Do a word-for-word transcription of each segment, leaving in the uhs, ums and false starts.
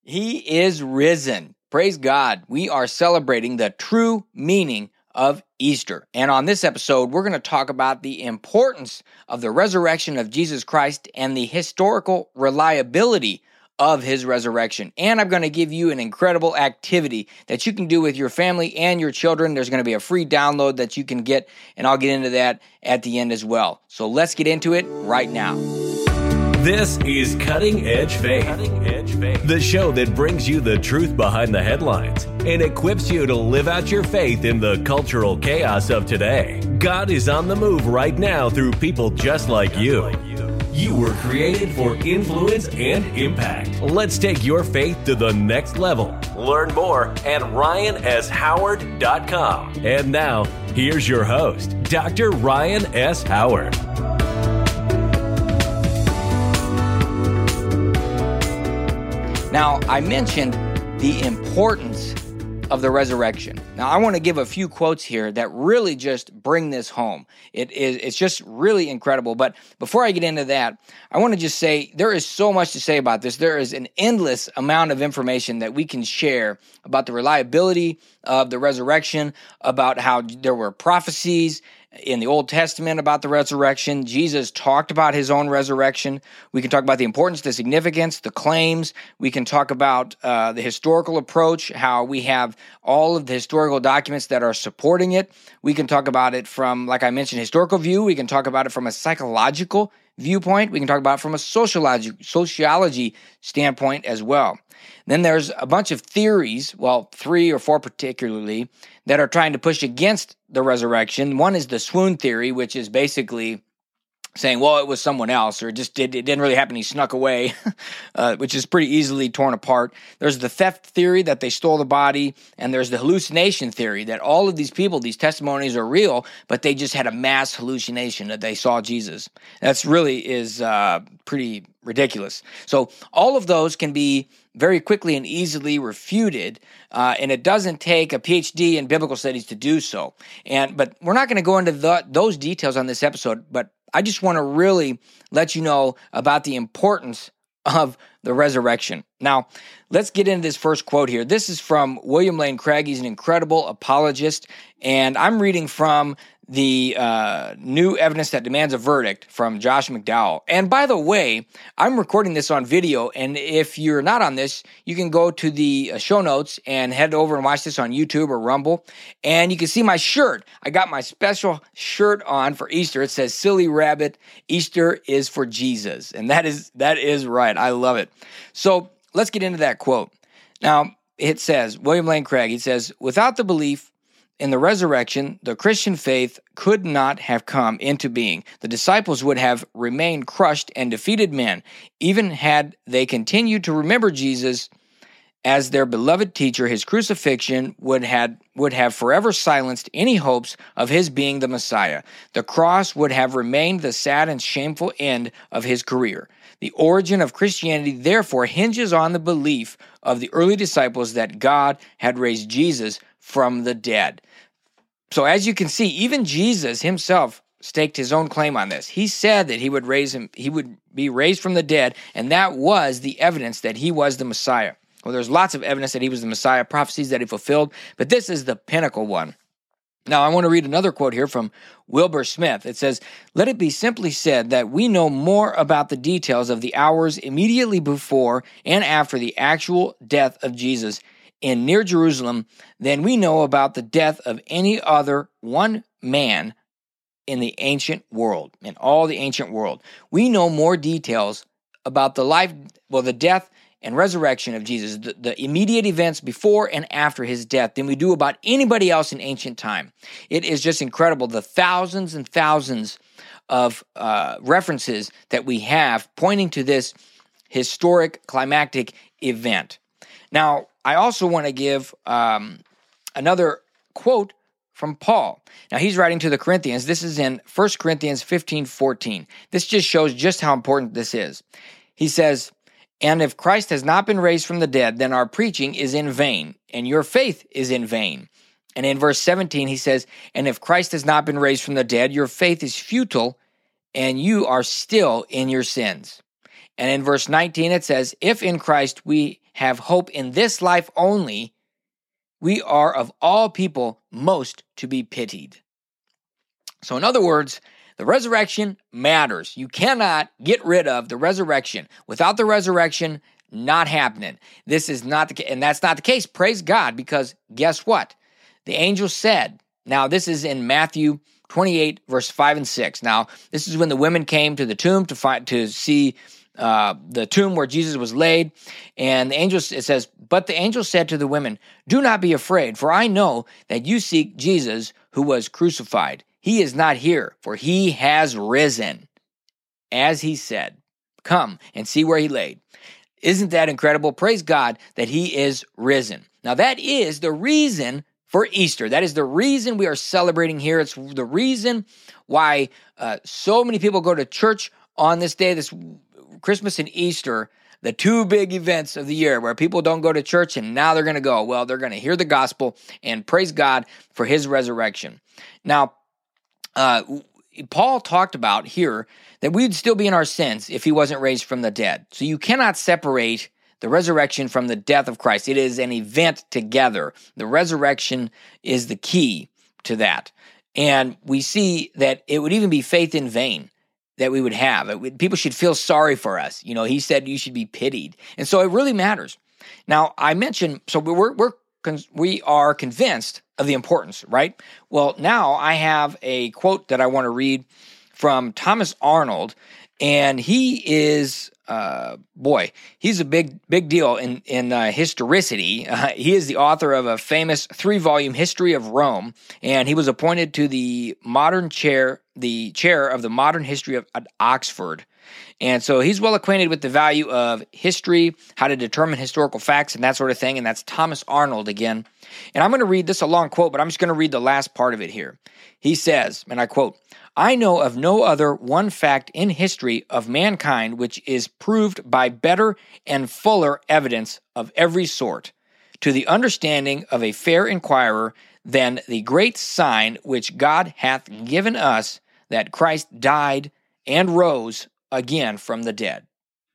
He is risen. Praise God. We are celebrating the true meaning of Easter. And on this episode, we're going to talk about the importance of the resurrection of Jesus Christ and the historical reliability of his resurrection. And I'm going to give you an incredible activity that you can do with your family and your children. There's going to be a free download that you can get, and I'll get into that at the end as well. So let's get into it right now. This is Cutting Edge Faith, Cutting Edge Faith, the show that brings you the truth behind the headlines and equips you to live out your faith in the cultural chaos of today. God is on the move right now through people just like you. You were created for influence and impact. Let's take your faith to the next level. Learn more at ryan s howard dot com. And now, here's your host, Doctor Ryan S. Howard. Now, I mentioned the importance of the resurrection. Now, I want to give a few quotes here that really just bring this home. It is, it's just really incredible. But before I get into that, I want to just say there is so much to say about this. There is an endless amount of information that we can share about the reliability of the resurrection, about how there were prophecies in the Old Testament about the resurrection. Jesus talked about his own resurrection. We can talk about the importance, the significance, the claims. We can talk about uh, the historical approach, how we have all of the historical documents that are supporting it. We can talk about it from, like I mentioned, historical view. We can talk about it from a psychological viewpoint. We can talk about it from a sociology, sociology standpoint as well. Then there's a bunch of theories, well, three or four particularly, that are trying to push against the resurrection. One is the swoon theory, which is basically saying, well, it was someone else, or it just did, it didn't really happen, he snuck away, uh, which is pretty easily torn apart. There's the theft theory that they stole the body, and there's the hallucination theory that all of these people, these testimonies are real, but they just had a mass hallucination that they saw Jesus. That's really is uh, pretty ridiculous. So all of those can be very quickly and easily refuted, uh, and it doesn't take a P H D in biblical studies to do so. And but we're not going to go into the, those details on this episode, but I just want to really let you know about the importance of the resurrection. Now, let's get into this first quote here. This is from William Lane Craig. He's an incredible apologist, and I'm reading from the uh, New Evidence That Demands a Verdict from Josh McDowell. And by the way, I'm recording this on video, and if you're not on this, you can go to the show notes and head over and watch this on YouTube or Rumble, and you can see my shirt. I got my special shirt on for Easter. It says, "Silly Rabbit, Easter is for Jesus." And that is that is right. I love it. So let's get into that quote. Now, it says, William Lane Craig, he says, "Without the belief in the resurrection, the Christian faith could not have come into being. The disciples would have remained crushed and defeated men, even had they continued to remember Jesus as their beloved teacher. His crucifixion would had would have forever silenced any hopes of his being the Messiah. The cross would have remained the sad and shameful end of his career. The origin of Christianity, therefore, hinges on the belief of the early disciples that God had raised Jesus from the dead." So as you can see, even Jesus himself staked his own claim on this. He said that he would raise him, he would be raised from the dead, and that was the evidence that he was the Messiah. Well, there's lots of evidence that he was the Messiah, prophecies that he fulfilled, but this is the pinnacle one. Now, I want to read another quote here from Wilbur Smith. It says, "Let it be simply said that we know more about the details of the hours immediately before and after the actual death of Jesus in near Jerusalem than we know about the death of any other one man in the ancient world, in all the ancient world. We know more details about the life, well, the death and resurrection of Jesus, the, the immediate events before and after his death, than we do about anybody else in ancient time." It is just incredible, the thousands and thousands of uh, references that we have pointing to this historic climactic event. Now, I also want to give um, another quote from Paul. Now, he's writing to the Corinthians. This is in First Corinthians fifteen fourteen. This just shows just how important this is. He says, "And if Christ has not been raised from the dead, then our preaching is in vain, and your faith is in vain." And in verse seventeen, he says, "And if Christ has not been raised from the dead, your faith is futile, and you are still in your sins." And in verse nineteen, it says, "If in Christ we have hope in this life only, we are of all people most to be pitied. So in other words, the resurrection matters. You cannot get rid of the resurrection. Without the resurrection, not happening. This is not the case, and that's not the case. Praise God, because guess what? The angel said, now this is in Matthew twenty-eight, verse five and six. Now, this is when the women came to the tomb to find to see uh, the tomb where Jesus was laid. And the angel, it says, but the angel said to the women, do not be afraid, for I know that you seek Jesus who was crucified. He is not here, for he has risen, as he said. Come and see where he laid. Isn't that incredible? Praise God that he is risen. Now, that is the reason for Easter. That is the reason we are celebrating here. It's the reason why uh, so many people go to church on this day, this Christmas and Easter, the two big events of the year where people don't go to church and now they're going to go. Well, they're going to hear the gospel and praise God for his resurrection. Now, uh, Paul talked about here that we'd still be in our sins if he wasn't raised from the dead. So you cannot separate the resurrection from the death of Christ. It is an event together. The resurrection is the key to that. And we see that it would even be faith in vain that we would have. It would, people should feel sorry for us. You know, he said you should be pitied. And so it really matters. Now, I mentioned, so we're, we're we are convinced of the importance, right? Well, now I have a quote that I want to read from Thomas Arnold, and he is, uh, boy, he's a big, big deal in in uh, historicity. Uh, he is the author of a famous three-volume history of Rome, and he was appointed to the modern chair, the chair of the modern history of at Oxford. And so he's well acquainted with the value of history, how to determine historical facts, and that sort of thing. And that's Thomas Arnold again. And I'm going to read this a long quote, but I'm just going to read the last part of it here. He says, and I quote, I know of no other one fact in history of mankind which is proved by better and fuller evidence of every sort to the understanding of a fair inquirer than the great sign which God hath given us, that Christ died and rose again from the dead.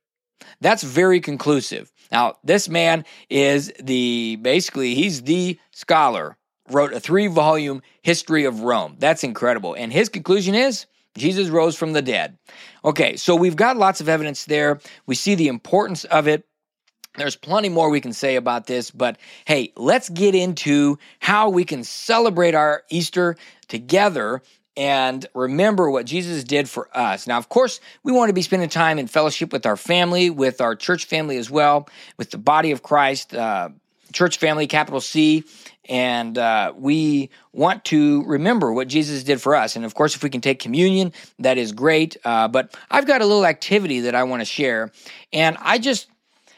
That's very conclusive. Now, this man is the, basically, he's the scholar, wrote a three-volume history of Rome. That's incredible. And his conclusion is, Jesus rose from the dead. Okay, so we've got lots of evidence there. We see the importance of it. There's plenty more we can say about this, but hey, let's get into how we can celebrate our Easter together and remember what Jesus did for us. Now, of course, we want to be spending time in fellowship with our family, with our church family as well, with the body of Christ, uh, church family, capital C, and uh, we want to remember what Jesus did for us. And of course, if we can take communion, that is great. Uh, but I've got a little activity that I want to share, and I just,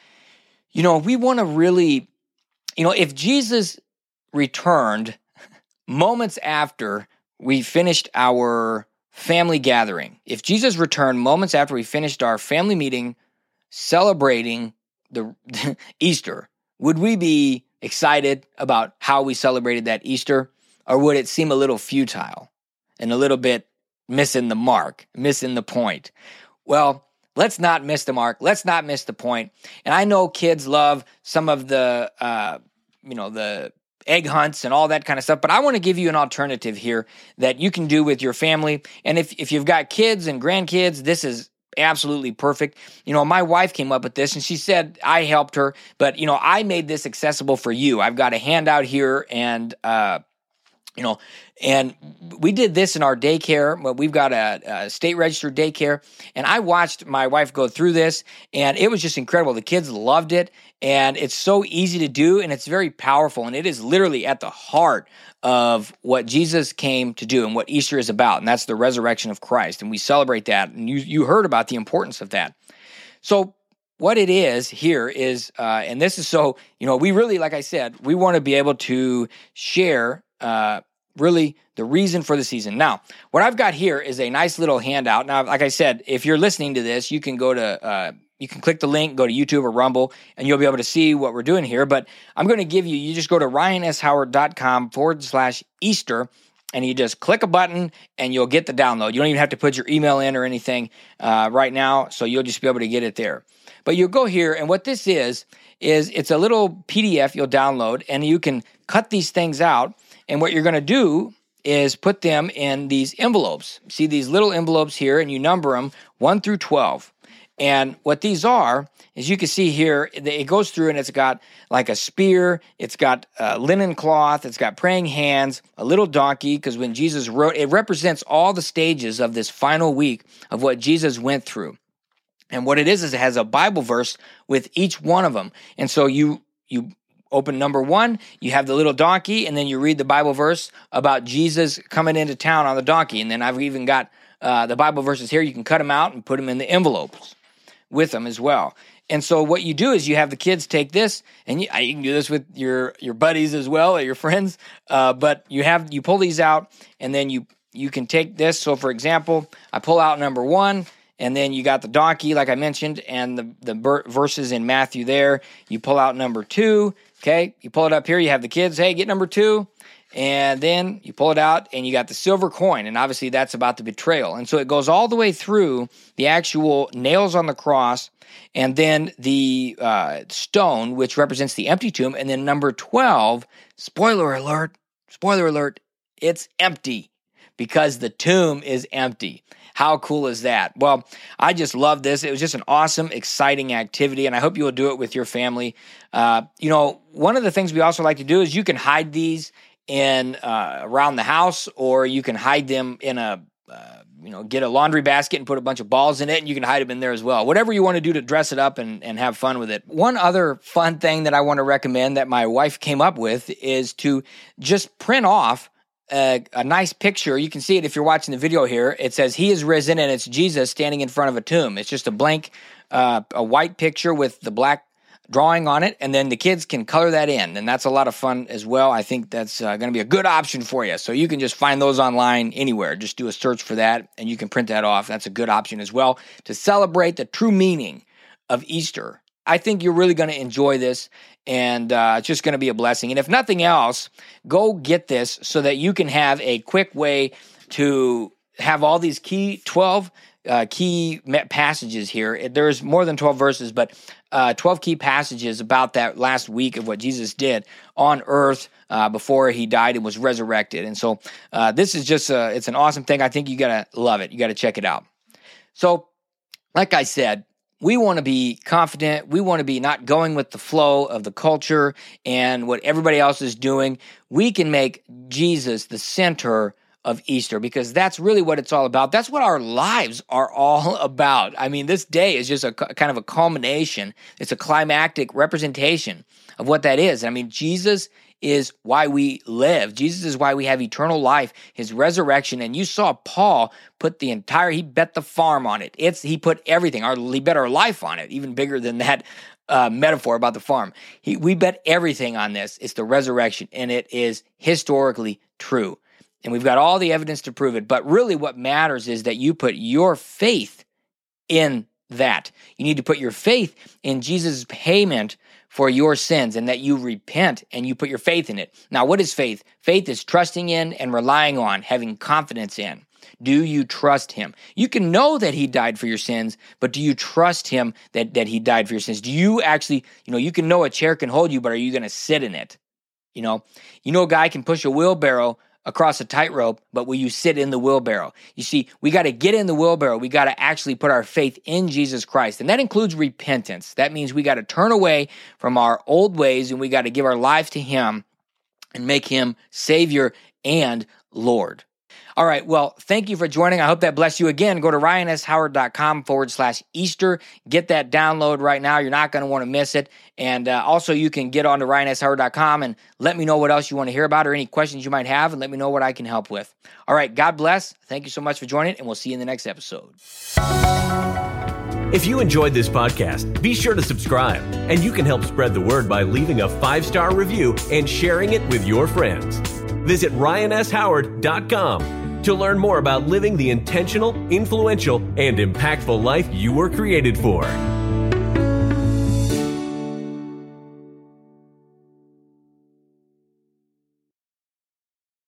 you know, we want to really, you know, if Jesus returned moments after we finished our family gathering, if Jesus returned moments after we finished our family meeting celebrating the Easter, would we be excited about how we celebrated that Easter? Or would it seem a little futile and a little bit missing the mark, missing the point? Well, let's not miss the mark. Let's not miss the point. And I know kids love some of the, uh, you know, the egg hunts and all that kind of stuff, but I want to give you an alternative here that you can do with your family. And if, if you've got kids and grandkids, this is absolutely perfect. You know, my wife came up with this and she said I helped her, but, you know, I made this accessible for you. I've got a handout here and, uh, you know, and we did this in our daycare. But we've got a, a state registered daycare, and I watched my wife go through this, and it was just incredible. The kids loved it, and it's so easy to do, and it's very powerful, and it is literally at the heart of what Jesus came to do and what Easter is about, and that's the resurrection of Christ, and we celebrate that, and you you heard about the importance of that. So what it is here is, uh, and this is so, you know, we really, like I said, we want to be able to share uh, really the reason for the season. Now, what I've got here is a nice little handout. Now, like I said, if you're listening to this, you can go to, uh, you can click the link, go to YouTube or Rumble, and you'll be able to see what we're doing here. But I'm going to give you, you just go to ryanshoward.com forward slash Easter, and you just click a button and you'll get the download. You don't even have to put your email in or anything uh, right now, so you'll just be able to get it there. But you'll go here, and what this is, is it's a little P D F you'll download, and you can cut these things out. And what you're going to do is put them in these envelopes. See these little envelopes here, and you number them one through twelve. And what these are, as you can see here, it goes through and it's got like a spear, it's got a linen cloth, it's got praying hands, a little donkey, because when Jesus wrote, it represents all the stages of this final week of what Jesus went through. And what it is, is it has a Bible verse with each one of them. And so you you open number one, you have the little donkey, and then you read the Bible verse about Jesus coming into town on the donkey. And then I've even got uh, the Bible verses here. You can cut them out and put them in the envelopes with them as well. And so what you do is you have the kids take this, and you, you can do this with your your buddies as well, or your friends. Uh, but you have you pull these out, and then you you can take this. So for example, I pull out number one, and then you got the donkey, like I mentioned, and the the ber- verses in Matthew there. You pull out number two. Okay, you pull it up here. You have the kids. Hey, get number two. And then you pull it out, and you got the silver coin, and obviously that's about the betrayal. And so it goes all the way through the actual nails on the cross, and then the uh, stone, which represents the empty tomb, and then number twelve, spoiler alert, spoiler alert, it's empty because the tomb is empty. How cool is that? Well, I just love this. It was just an awesome, exciting activity, and I hope you will do it with your family. Uh, you know, one of the things we also like to do is you can hide these in uh, around the house, or you can hide them in a, uh, you know, get a laundry basket and put a bunch of balls in it, and you can hide them in there as well. Whatever you want to do to dress it up and, and have fun with it. One other fun thing that I want to recommend that my wife came up with is to just print off a, a nice picture. You can see it if you're watching the video here. It says, "He is risen," and it's Jesus standing in front of a tomb. It's just a blank, uh, a white picture with the black drawing on it, and then the kids can color that in, and that's a lot of fun as well. I think that's uh, going to be a good option for you. So you can just find those online anywhere. Just do a search for that, and you can print that off. That's a good option as well to celebrate the true meaning of Easter. I think you're really going to enjoy this, and uh, it's just going to be a blessing. And if nothing else, go get this so that you can have a quick way to have all these key twelve Uh, key passages here. There's more than twelve verses, but uh, twelve key passages about that last week of what Jesus did on earth uh, before he died and was resurrected. And so uh, this is just a, it's an awesome thing. I think you got to love it. You got to check it out. So like I said, we want to be confident. We want to be not going with the flow of the culture and what everybody else is doing. We can make Jesus the center of Easter, because that's really what it's all about. That's what our lives are all about. I mean, this day is just a kind of a culmination. It's a climactic representation of what that is. I mean, Jesus is why we live. Jesus is why we have eternal life, his resurrection. And you saw Paul put the entire, he bet the farm on it. It's, he put everything, our, he bet our life on it, even bigger than that uh, metaphor about the farm. He, we bet everything on this. It's the resurrection, and it is historically true. And we've got all the evidence to prove it. But really what matters is that you put your faith in that. You need to put your faith in Jesus' payment for your sins, and that you repent and you put your faith in it. Now, what is faith? Faith is trusting in and relying on, having confidence in. Do you trust him? You can know that he died for your sins, but do you trust him that, that he died for your sins? Do you actually, you know, you can know a chair can hold you, but are you going to sit in it? You know, you know a guy can push a wheelbarrow across a tightrope, but will you sit in the wheelbarrow? You see, we got to get in the wheelbarrow. We got to actually put our faith in Jesus Christ. And that includes repentance. That means we got to turn away from our old ways, and we got to give our life to him and make him Savior and Lord. All right, well, thank you for joining. I hope that blessed you. Again, go to ryanshoward.com forward slash Easter. Get that download right now. You're not going to want to miss it. And uh, also, you can get on to ryan s howard dot com and let me know what else you want to hear about or any questions you might have, and let me know what I can help with. All right, God bless. Thank you so much for joining, and we'll see you in the next episode. If you enjoyed this podcast, be sure to subscribe, and you can help spread the word by leaving a five-star review and sharing it with your friends. Visit ryan s howard dot com to learn more about living the intentional, influential, and impactful life you were created for.